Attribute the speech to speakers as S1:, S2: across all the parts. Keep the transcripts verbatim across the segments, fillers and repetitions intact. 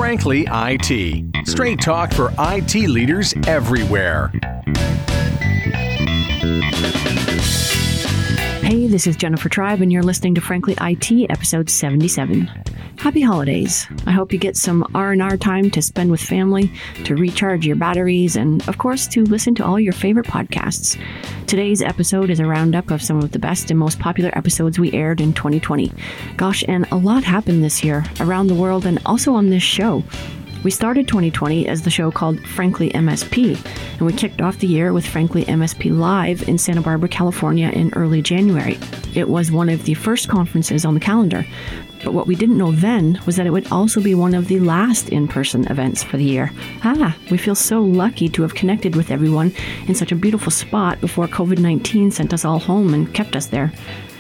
S1: Frankly I T. Straight talk for I T leaders everywhere.
S2: Hey, this is Jennifer Tribe, and you're listening to Frankly I T, episode seventy-seven. Happy holidays. I hope you get some R and R time to spend with family, to recharge your batteries, and, of course, to listen to all your favorite podcasts. Today's episode is a roundup of some of the best and most popular episodes we aired in twenty twenty. Gosh, and a lot happened this year, around the world, and also on this show. We started twenty twenty as the show called Frankly M S P, and we kicked off the year with Frankly M S P Live in Santa Barbara, California in early January. It was one of the first conferences on the calendar, but what we didn't know then was that it would also be one of the last in-person events for the year. Ah, we feel so lucky to have connected with everyone in such a beautiful spot before covid nineteen sent us all home and kept us there.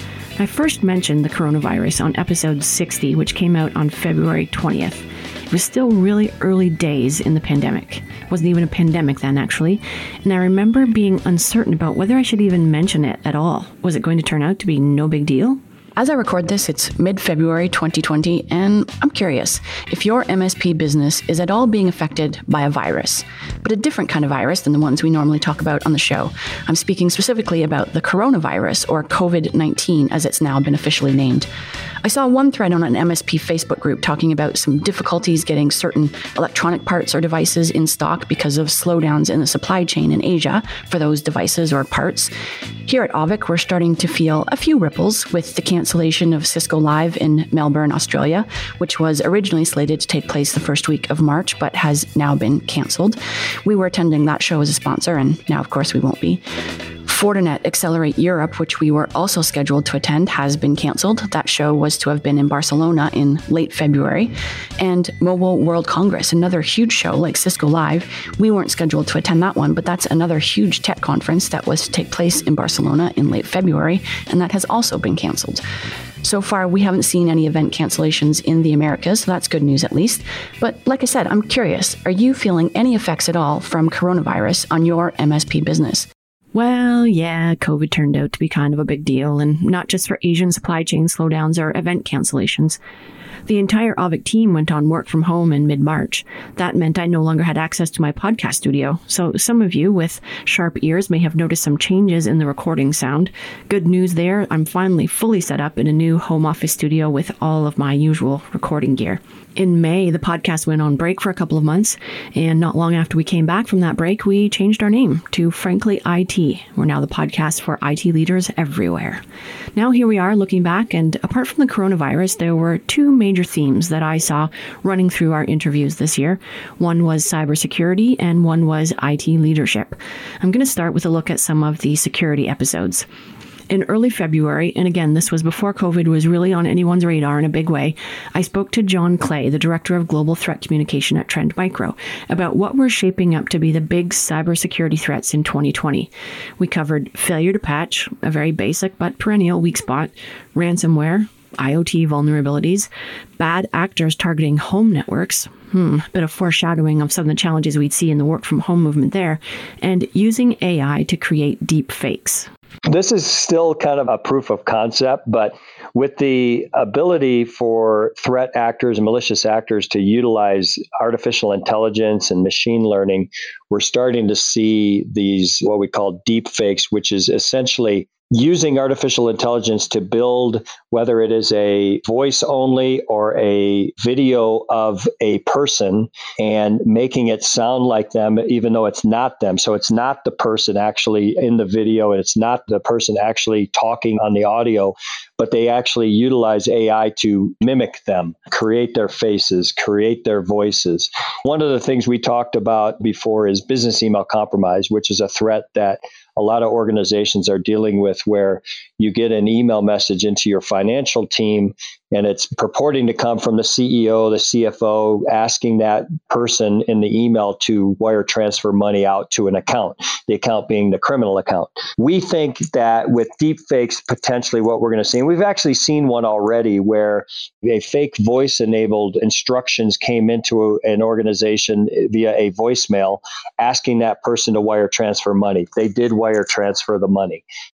S2: I first mentioned the coronavirus on episode sixty, which came out on February twentieth. It was still really early days in the pandemic. It wasn't even a pandemic then, actually. And I remember being uncertain about whether I should even mention it at all. Was it going to turn out to be no big deal? As I record this, it's mid-February twenty twenty, and I'm curious if your M S P business is at all being affected by a virus, but a different kind of virus than the ones we normally talk about on the show. I'm speaking specifically about the coronavirus, or covid nineteen, as it's now been officially named. I saw one thread on an M S P Facebook group talking about some difficulties getting certain electronic parts or devices in stock because of slowdowns in the supply chain in Asia for those devices or parts. Here at Avik, we're starting to feel a few ripples with the cancellation of Cisco Live in Melbourne, Australia, which was originally slated to take place the first week of March, but has now been cancelled. We were attending that show as a sponsor, and now, of course, we won't be. Fortinet Accelerate Europe, which we were also scheduled to attend, has been cancelled. That show was to have been in Barcelona in late February. And Mobile World Congress, another huge show like Cisco Live. We weren't scheduled to attend that one, but that's another huge tech conference that was to take place in Barcelona in late February, and that has also been cancelled. So far, we haven't seen any event cancellations in the Americas, so that's good news at least. But like I said, I'm curious, are you feeling any effects at all from coronavirus on your M S P business? Well, yeah, COVID turned out to be kind of a big deal, and not just for Asian supply chain slowdowns or event cancellations. The entire Avik team went on work from home in mid-March. That meant I no longer had access to my podcast studio, so some of you with sharp ears may have noticed some changes in the recording sound. Good news there, I'm finally fully set up in a new home office studio with all of my usual recording gear. In May, the podcast went on break for a couple of months, and not long after we came back from that break, we changed our name to Frankly I T. We're now the podcast for I T leaders everywhere. Now here we are looking back, and apart from the coronavirus, there were two major themes that I saw running through our interviews this year. One was cybersecurity, and one was I T leadership. I'm going to start with a look at some of the security episodes. In early February, and again, this was before COVID was really on anyone's radar in a big way, I spoke to John Clay, the Director of Global Threat Communication at Trend Micro, about what were shaping up to be the big cybersecurity threats in twenty twenty. We covered failure to patch, a very basic but perennial weak spot, ransomware, IoT vulnerabilities, bad actors targeting home networks, hmm, bit of foreshadowing of some of the challenges we'd see in the work from home movement there, and using A I to create deep fakes.
S3: This is still kind of a proof of concept, but with the ability for threat actors and malicious actors to utilize artificial intelligence and machine learning, we're starting to see these, what we call deep fakes, which is essentially using artificial intelligence to build, whether it is a voice only or a video of a person, and making it sound like them, even though it's not them. So it's not the person actually in the video, and it's not the person actually talking on the audio, but they actually utilize A I to mimic them, create their faces, create their voices. One of the things we talked about before is business email compromise, which is a threat that a lot of organizations are dealing with, where you get an email message into your financial team and it's purporting to come from the C E O, the C F O, asking that person in the email to wire transfer money out to an account, the account being the criminal account. We think that with deepfakes, potentially what we're going to see, and we've actually seen one already where a fake voice-enabled instructions came into an organization via a voicemail asking that person to wire transfer money. They did wire transfer the money.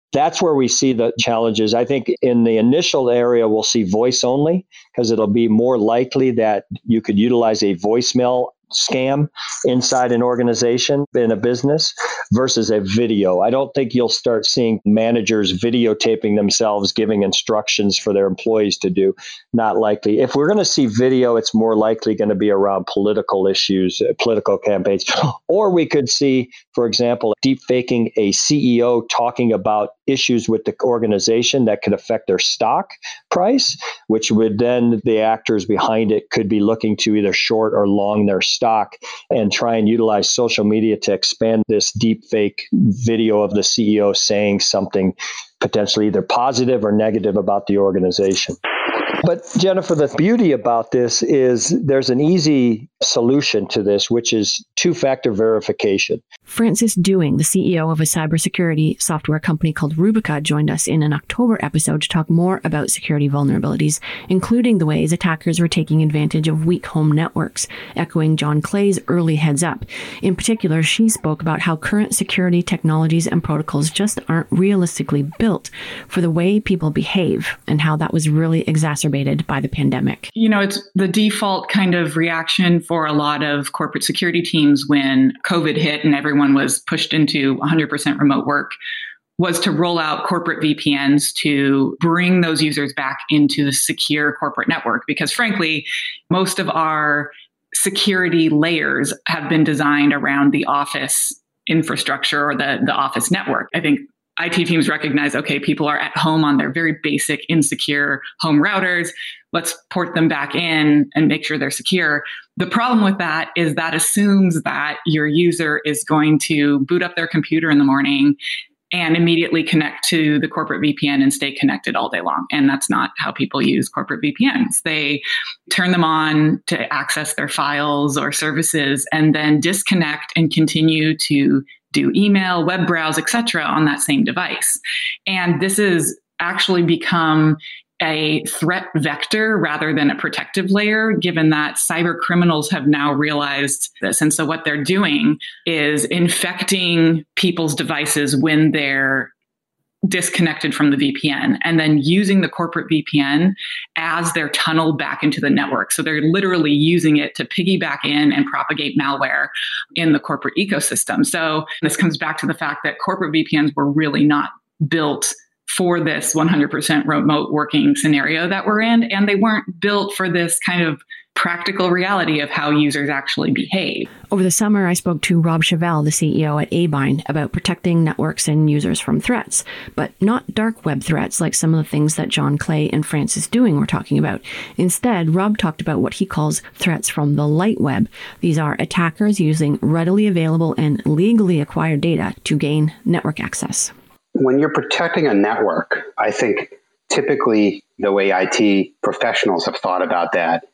S3: That's where we see the challenges. I think in the initial area, we'll see voice only because it'll be more likely that you could utilize a voicemail scam inside an organization in a business versus a video. I don't think you'll start seeing managers videotaping themselves, giving instructions for their employees to do. Not likely. If we're going to see video, it's more likely going to be around political issues, uh, political campaigns. Or we could see, for example, deep faking a C E O talking about issues with the organization that could affect their stock price, which would then the actors behind it could be looking to either short or long their stock and try and utilize social media to expand this deep fake video of the C E O saying something potentially either positive or negative about the organization. But Jennifer, the beauty about this is there's an easy solution to this, which is two-factor verification.
S2: Francis Dewing, the C E O of a cybersecurity software company called Rubica, joined us in an October episode to talk more about security vulnerabilities, including the ways attackers were taking advantage of weak home networks, echoing John Clay's early heads up. In particular, she spoke about how current security technologies and protocols just aren't realistically built for the way people behave, and how that was really exacerbated by the pandemic.
S4: You know, it's the default kind of reaction for a lot of corporate security teams when COVID hit and everyone was pushed into one hundred percent remote work was to roll out corporate V P Ns to bring those users back into the secure corporate network. Because frankly, most of our security layers have been designed around the office infrastructure or the, the office network. I think I T teams recognize, okay, people are at home on their very basic, insecure home routers. Let's port them back in and make sure they're secure. The problem with that is that assumes that your user is going to boot up their computer in the morning and immediately connect to the corporate V P N and stay connected all day long. And that's not how people use corporate V P Ns. They turn them on to access their files or services and then disconnect and continue to do email, web browse, et cetera on that same device. And this has actually become a threat vector rather than a protective layer, given that cyber criminals have now realized this. And so what they're doing is infecting people's devices when they're disconnected from the V P N and then using the corporate V P N as their tunnel back into the network. So they're literally using it to piggyback in and propagate malware in the corporate ecosystem. So this comes back to the fact that corporate V P Ns were really not built for this one hundred percent remote working scenario that we're in. And they weren't built for this kind of practical reality of how users actually behave.
S2: Over the summer, I spoke to Rob Chevelle, the C E O at Abind, about protecting networks and users from threats, but not dark web threats like some of the things that John Clay and Francis Dewing were talking about. Instead, Rob talked about what he calls threats from the light web. These are attackers using readily available and legally acquired data to gain network access.
S5: When you're protecting a network, I think typically the way I T professionals have thought about that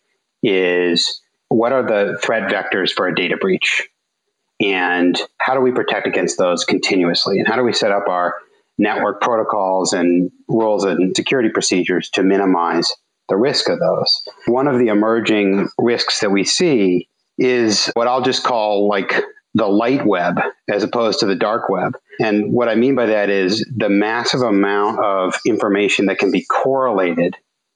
S5: is what are the threat vectors for a data breach? And how do we protect against those continuously? And how do we set up our network protocols and rules and security procedures to minimize the risk of those? One of the emerging risks that we see is what I'll just call like the light web as opposed to the dark web. And what I mean by that is the massive amount of information that can be correlated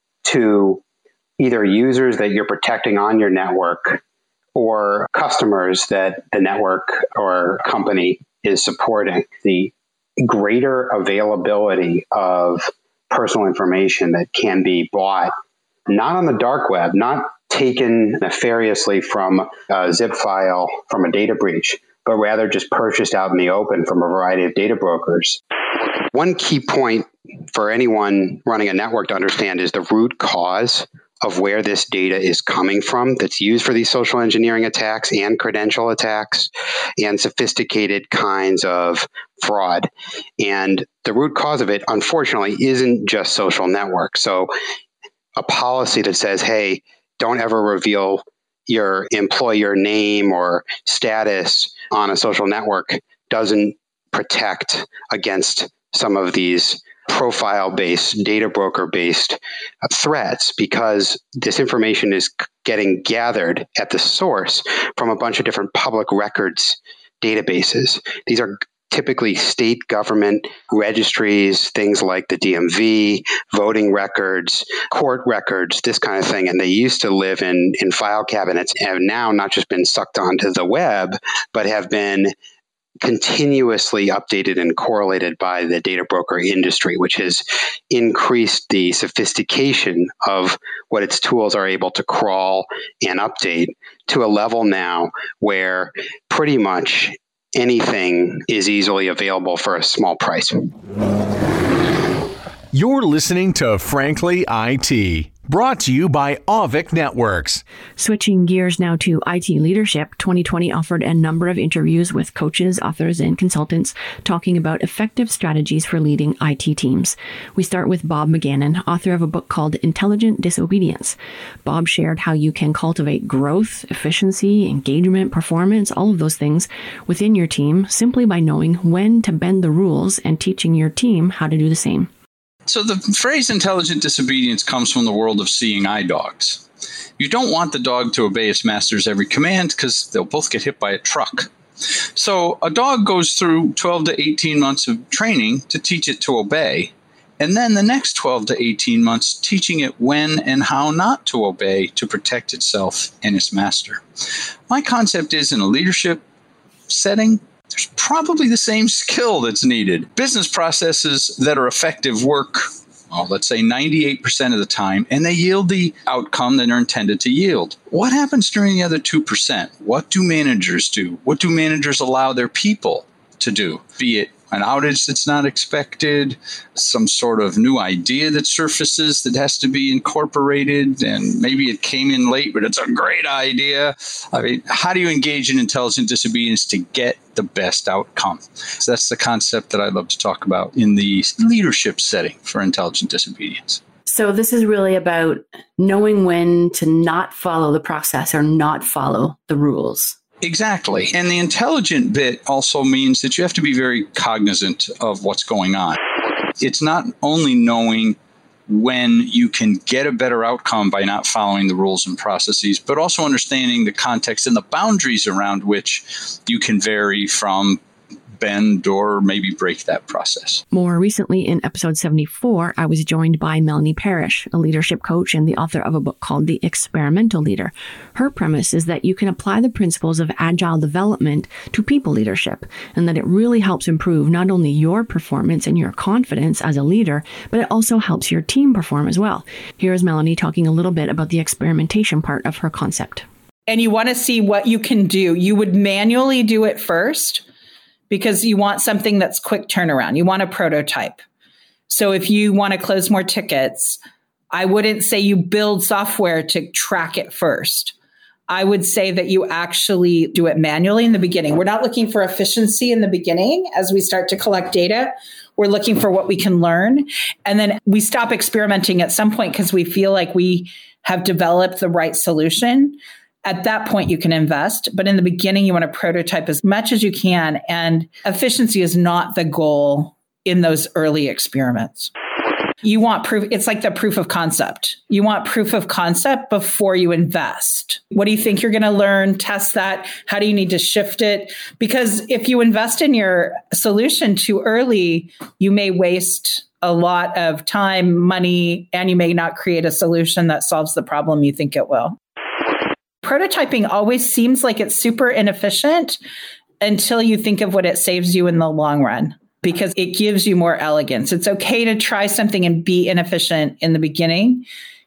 S5: to either users that you're protecting on your network or customers that the network or company is supporting. The greater availability of personal information that can be bought, not on the dark web, not taken nefariously from a zip file from a data breach, but rather just purchased out in the open from a variety of data brokers. One key point for anyone running a network to understand is the root cause of where this data is coming from that's used for these social engineering attacks and credential attacks and sophisticated kinds of fraud. And the root cause of it, unfortunately, isn't just social networks. So a policy that says, hey, don't ever reveal your employer name or status on a social network doesn't protect against some of these profile-based, data broker-based threats, because this information is getting gathered at the source from a bunch of different public records databases. These are typically state government registries, things like the D M V, voting records, court records, this kind of thing. And they used to live in, in file cabinets and have now not just been sucked onto the web, but have been continuously updated and correlated by the data broker industry, which has increased the sophistication of what its tools are able to crawl and update to a level now where pretty much anything is easily available for a small price.
S1: You're listening to Frankly I T, brought to you by Auvik Networks.
S2: Switching gears now to I T leadership, twenty twenty offered a number of interviews with coaches, authors, and consultants talking about effective strategies for leading I T teams. We start with Bob McGannon, author of a book called Intelligent Disobedience. Bob shared how you can cultivate growth, efficiency, engagement, performance, all of those things within your team simply by knowing when to bend the rules and teaching your team how to do the same.
S6: So the phrase intelligent disobedience comes from the world of seeing eye dogs. You don't want the dog to obey its master's every command because they'll both get hit by a truck. So a dog goes through twelve to eighteen months of training to teach it to obey, and then the next twelve to eighteen months teaching it when and how not to obey to protect itself and its master. My concept is, in a leadership setting, there's probably the same skill that's needed. Business processes that are effective work, well, let's say ninety-eight percent of the time, and they yield the outcome that they're intended to yield. What happens during the other two percent? What do managers do? What do managers allow their people to do? Be it an outage that's not expected, some sort of new idea that surfaces that has to be incorporated, and maybe it came in late, but it's a great idea. I mean, how do you engage in intelligent disobedience to get the best outcome? So that's the concept that I love to talk about in the leadership setting for intelligent disobedience.
S7: So this is really about knowing when to not follow the process or not follow the rules.
S6: Exactly. And the intelligent bit also means that you have to be very cognizant of what's going on. It's not only knowing when you can get a better outcome by not following the rules and processes, but also understanding the context and the boundaries around which you can vary from, bend, or maybe break that process.
S2: More recently, in episode seventy-four, I was joined by Melanie Parrish, a leadership coach and the author of a book called The Experimental Leader. Her premise is that you can apply the principles of agile development to people leadership, and that it really helps improve not only your performance and your confidence as a leader, but it also helps your team perform as well. Here's Melanie talking a little bit about the experimentation part of her concept.
S8: And you want to see what you can do. You would manually do it first, because you want something that's quick turnaround. You want a prototype. So if you want to close more tickets, I wouldn't say you build software to track it first. I would say that you actually do it manually in the beginning. We're not looking for efficiency in the beginning as we start to collect data. We're looking for what we can learn. And then we stop experimenting at some point because we feel like we have developed the right solution. At that point, you can invest. But in the beginning, you want to prototype as much as you can. And efficiency is not the goal in those early experiments. You want proof. It's like the proof of concept. You want proof of concept before you invest. What do you think you're going to learn? Test that. How do you need to shift it? Because if you invest in your solution too early, you may waste a lot of time, money, and you may not create a solution that solves the problem you think it will. Prototyping always seems like it's super inefficient until you think of what it saves you in the long run, because it gives you more elegance. It's okay to try something and be inefficient in the beginning.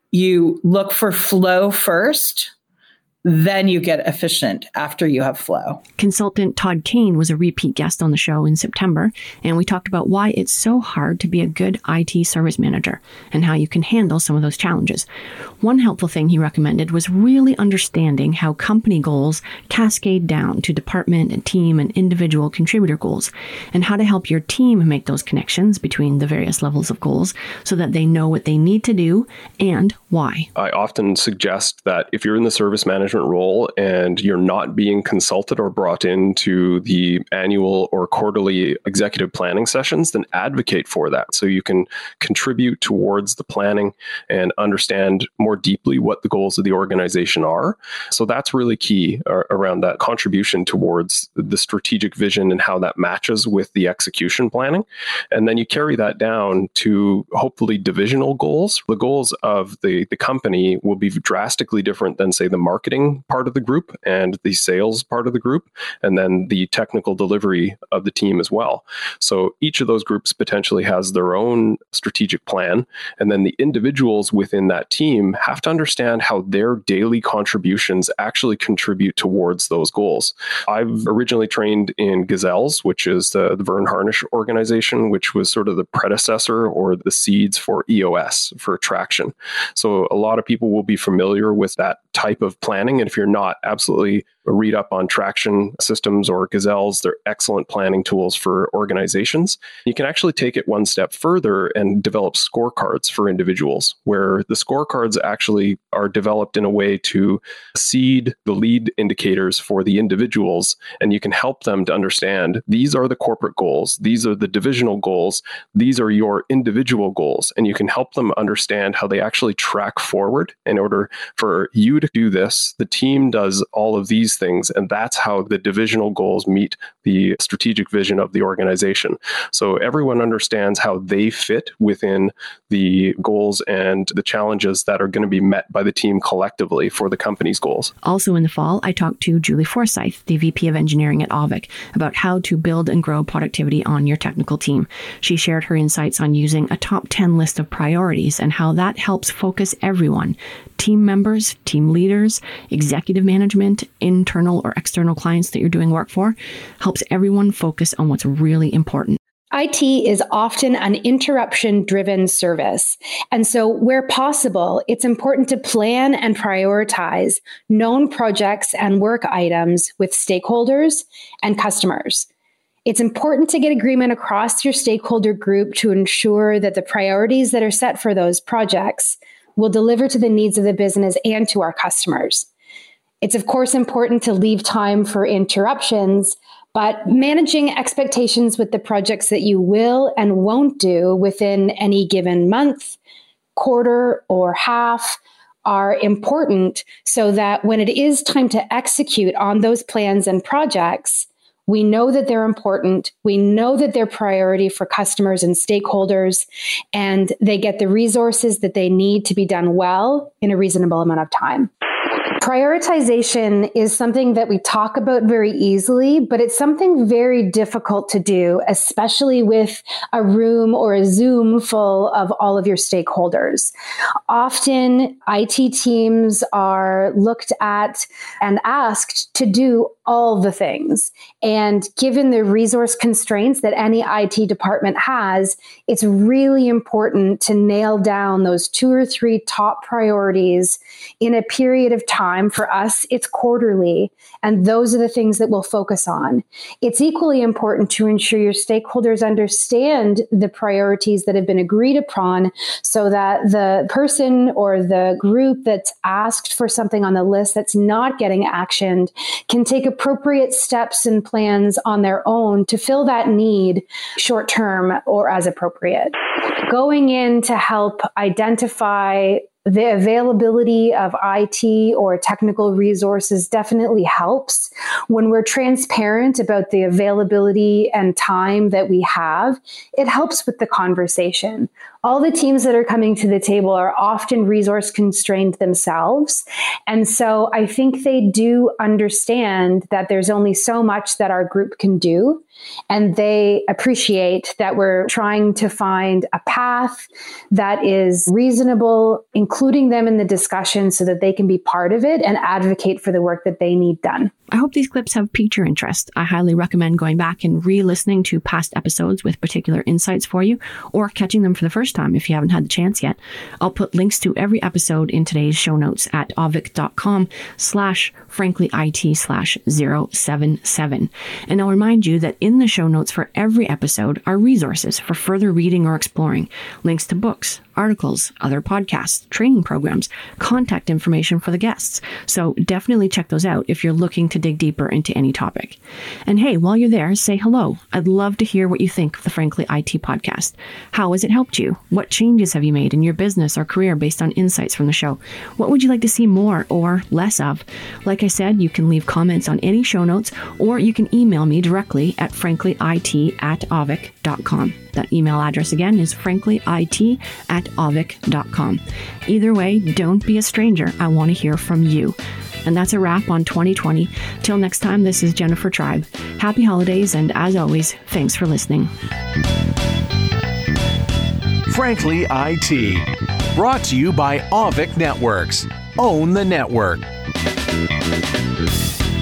S8: You look for flow first, then you get efficient after you have flow.
S2: Consultant Todd Kane was a repeat guest on the show in September, and we talked about why it's so hard to be a good I T service manager and how you can handle some of those challenges. One helpful thing he recommended was really understanding how company goals cascade down to department and team and individual contributor goals, and how to help your team make those connections between the various levels of goals so that they know what they need to do and why.
S9: I often suggest that if you're in the service management management role and you're not being consulted or brought into the annual or quarterly executive planning sessions, then advocate for that so you can contribute towards the planning and understand more deeply what the goals of the organization are. So that's really key uh, around that contribution towards the strategic vision and how that matches with the execution planning. And then you carry that down to hopefully divisional goals. The goals of the, the company will be drastically different than, say, the marketing part of the group and the sales part of the group, and then the technical delivery of the team as well. So each of those groups potentially has their own strategic plan, and then the individuals within that team have to understand how their daily contributions actually contribute towards those goals. I've originally trained in Gazelles, which is the, the Verne Harnish organization, which was sort of the predecessor or the seeds for E O S, for traction. So a lot of people will be familiar with that type of planning. And if you're not, absolutely read up on traction systems or Gazelles. They're excellent planning tools for organizations. You can actually take it one step further and develop scorecards for individuals, where the scorecards actually are developed in a way to seed the lead indicators for the individuals. And you can help them to understand these are the corporate goals, these are the divisional goals, these are your individual goals. And you can help them understand how they actually track forward. In order for you to do this, the team does all of these things, and that's how the divisional goals meet the strategic vision of the organization. So everyone understands how they fit within the goals and the challenges that are going to be met by the team collectively for the company's goals.
S2: Also in the fall, I talked to Julie Forsyth, the V P of Engineering at Avik, about how to build and grow productivity on your technical team. She shared her insights on using a top ten list of priorities and how that helps focus everyone, team members, team leaders, executive management, internal or external clients that you're doing work for, helps everyone focus on what's really important.
S10: I T is often an interruption-driven service. And so where possible, it's important to plan and prioritize known projects and work items with stakeholders and customers. It's important to get agreement across your stakeholder group to ensure that the priorities that are set for those projects will deliver to the needs of the business and to our customers. It's of course important to leave time for interruptions, but managing expectations with the projects that you will and won't do within any given month, quarter, or half are important so that when it is time to execute on those plans and projects, we know that they're important, we know that they're priority for customers and stakeholders, and they get the resources that they need to be done well in a reasonable amount of time. Prioritization is something that we talk about very easily, but it's something very difficult to do, especially with a room or a Zoom full of all of your stakeholders. Often, I T teams are looked at and asked to do all the things. And given the resource constraints that any I T department has, it's really important to nail down those two or three top priorities in a period of time. For us, it's quarterly, and those are the things that we'll focus on. It's equally important to ensure your stakeholders understand the priorities that have been agreed upon so that the person or the group that's asked for something on the list that's not getting actioned can take appropriate steps and plans on their own to fill that need short term or as appropriate. Going in to help identify the availability of I T or technical resources definitely helps. When we're transparent about the availability and time that we have, it helps with the conversation. All the teams that are coming to the table are often resource constrained themselves. And so I think they do understand that there's only so much that our group can do. And they appreciate that we're trying to find a path that is reasonable, including them in the discussion so that they can be part of it and advocate for the work that they need done.
S2: I hope these clips have piqued your interest. I highly recommend going back and re-listening to past episodes with particular insights for you, or catching them for the first time if you haven't had the chance yet. I'll put links to every episode in today's show notes at avik.com slash franklyit slash 077. And I'll remind you that in the show notes for every episode are resources for further reading or exploring, links to books, articles, other podcasts, training programs, contact information for the guests. So definitely check those out if you're looking to dig deeper into any topic. And hey, while you're there, say hello. I'd love to hear what you think of the Frankly I T podcast. How has it helped you? What changes have you made in your business or career based on insights from the show? What would you like to see more or less of? Like I said, you can leave comments on any show notes, or you can email me directly at franklyit at avic dot com. That email address again is franklyit at avic dot com. Either way, don't be a stranger. I want to hear from you. And that's a wrap on twenty twenty. Till next time, this is Jennifer Tribe. Happy holidays, and as always, thanks for listening.
S1: Frankly I T. Brought to you by Avic Networks. Own the network.